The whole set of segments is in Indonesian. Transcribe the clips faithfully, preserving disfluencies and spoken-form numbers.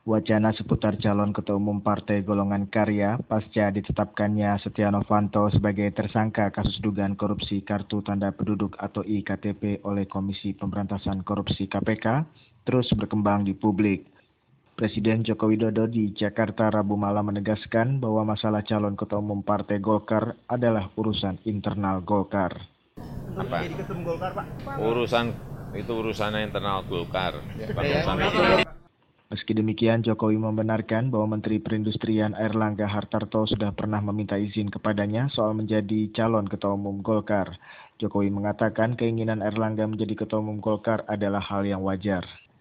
Wacana seputar calon Ketua Umum Partai Golongan Karya pasca ditetapkannya Setia Novanto sebagai tersangka kasus dugaan korupsi Kartu Tanda Penduduk atau I K T P oleh Komisi Pemberantasan Korupsi K P K terus berkembang di publik. Presiden Joko Widodo di Jakarta Rabu malam menegaskan bahwa masalah calon Ketua Umum Partai Golkar adalah urusan internal Golkar. Apa? Urusan itu urusan internal Golkar. Meski demikian, Jokowi membenarkan bahwa Menteri Perindustrian Airlangga Hartarto sudah pernah meminta izin kepadanya soal menjadi calon Ketua Umum Golkar. Jokowi mengatakan keinginan Airlangga menjadi Ketua Umum Golkar adalah hal yang wajar.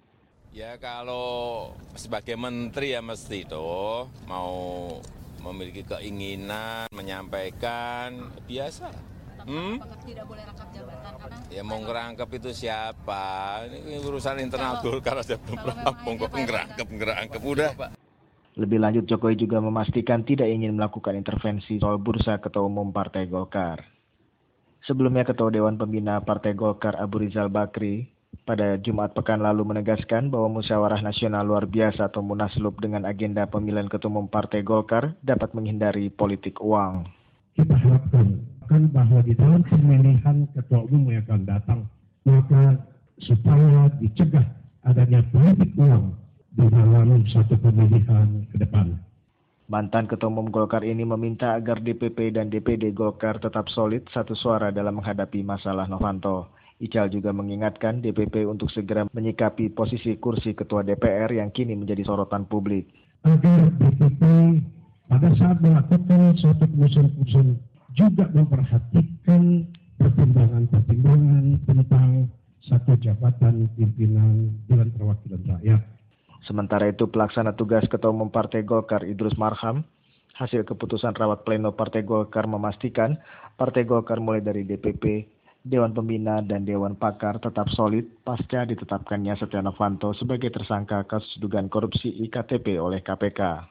Ya kalau sebagai menteri ya mesti itu mau memiliki keinginan, menyampaikan, biasa. Hmm? Tidak boleh rangkap jabatan karena ya mau ngerangkep itu siapa? Ini urusan internal Golkar aja belum rampung kok ngerangkep ngerangkep udah Pak. Lebih lanjut, Jokowi juga memastikan tidak ingin melakukan intervensi soal bursa Ketua Umum Partai Golkar. Sebelumnya, Ketua Dewan Pembina Partai Golkar Abu Rizal Bakri pada Jumat pekan lalu menegaskan bahwa Musyawarah Nasional Luar Biasa atau Munaslup dengan agenda pemilihan Ketua Umum Partai Golkar dapat menghindari politik uang. Kita harapkan kan bahwa di dalam pemilihan ketua umum yang akan datang, maka supaya dicegah adanya politik uang di dalam satu pemilihan ke depan. Mantan Ketua Umum Golkar ini meminta agar D P P dan D P D Golkar tetap solid satu suara dalam menghadapi masalah Novanto. Ical juga mengingatkan D P P untuk segera menyikapi posisi kursi Ketua D P R yang kini menjadi sorotan publik. Agar D P P pada saat melakukan suatu keputusan-keputusan juga memperhatikan pertimbangan-pertimbangan tentang satu jabatan pimpinan Dewan Perwakilan Rakyat. Sementara itu, pelaksana tugas Ketua Umum Partai Golkar Idrus Marham, hasil keputusan rapat pleno Partai Golkar memastikan Partai Golkar mulai dari D P P, Dewan Pembina, dan Dewan Pakar tetap solid pasca ditetapkannya Setia Novanto sebagai tersangka kasus dugaan korupsi I K T P oleh K P K.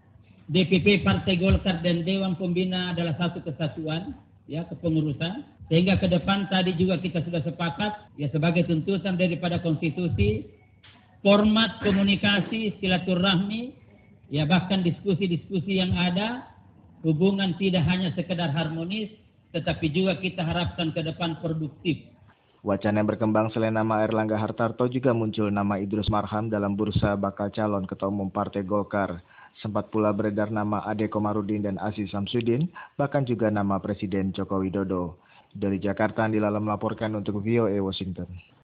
D P P Partai Golkar dan Dewan Pembina adalah satu kesatuan, ya, kepengurusan. Sehingga ke depan tadi juga kita sudah sepakat, ya, sebagai tuntutan daripada konstitusi, format komunikasi, silaturahmi, ya, bahkan diskusi-diskusi yang ada, hubungan tidak hanya sekedar harmonis, tetapi juga kita harapkan ke depan produktif. Wacana yang berkembang selain nama Airlangga Hartarto juga muncul nama Idrus Marham dalam bursa bakal calon Ketua Umum Partai Golkar. Sempat pula beredar nama Ade Komarudin dan Aziz Samsudin, bahkan juga nama Presiden Joko Widodo. Dari Jakarta, Andi Lala melaporkan untuk V O A Washington.